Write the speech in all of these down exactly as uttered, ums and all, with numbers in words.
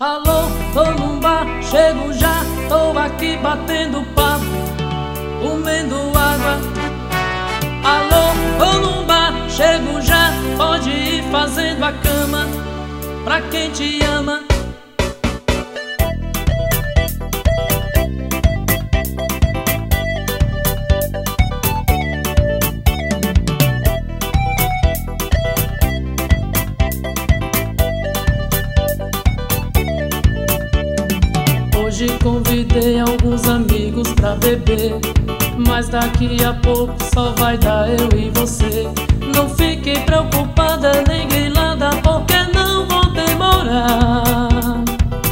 Alô, tô num bar, chego já, tô aqui batendo papo, comendo água. Alô, tô num bar, chego já, pode ir fazendo a cama pra quem te ama. Hoje convidei alguns amigos pra beber, mas daqui a pouco só vai dar eu e você. Não fique preocupada nem grilada, porque não vou demorar.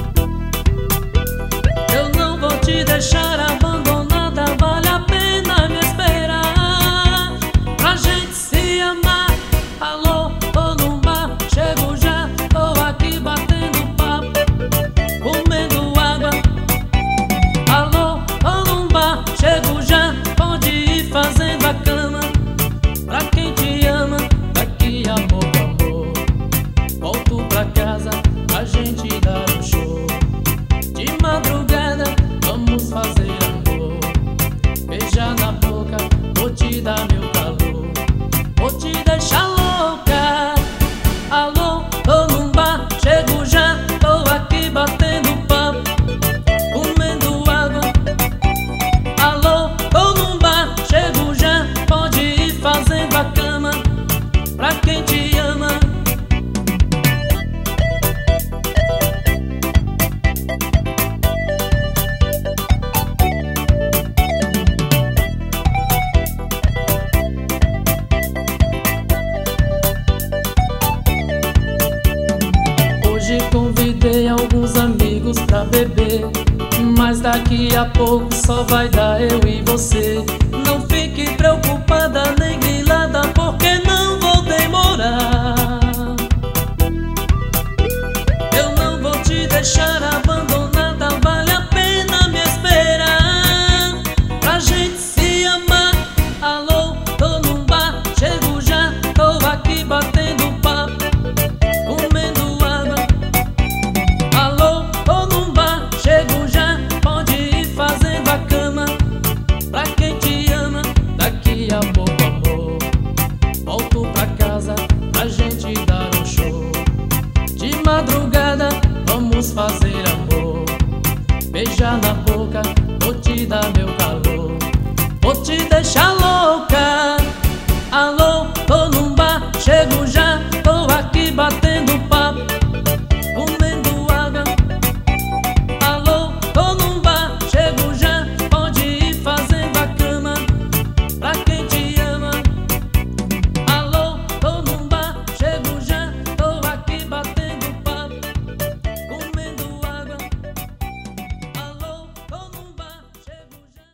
Eu não vou te deixar abandonada, vale a pena me esperar pra gente se amar. Alô, tô num bar, chego já, tô aqui batendo papo, comendo água. Alô, tô num bar, chego já, pode ir fazendo a cama pra quem te ama. Daqui a pouco, amor, volto pra casa, a gente dar um show. De madrugada, vamos fazer amor. Beijar na boca, vou te dar meu calor, vou te deixar louca. Alô, tô num bar, chego já, tô aqui batendo papo, comendo água. Alô, tô num bar, chego já, pode ir fazendo a cama pra quem te ama. Hoje convidei alguns amigos pra beber, mas daqui a pouco só vai dar eu e você. Não fique preocupada nem grilada, porque não vou demorar. Eu não vou te deixar abandonada, vale a pena me esperar pra gente se amar. Alô, tô num bar, chego já, tô aqui batendo papo, comendo água. Alô, tô num bar, chego já, pode ir fazendo a cama pra quem te ama. Daqui a pouco, amor, volto pra casa, a gente dar um show. De madrugada, vamos fazer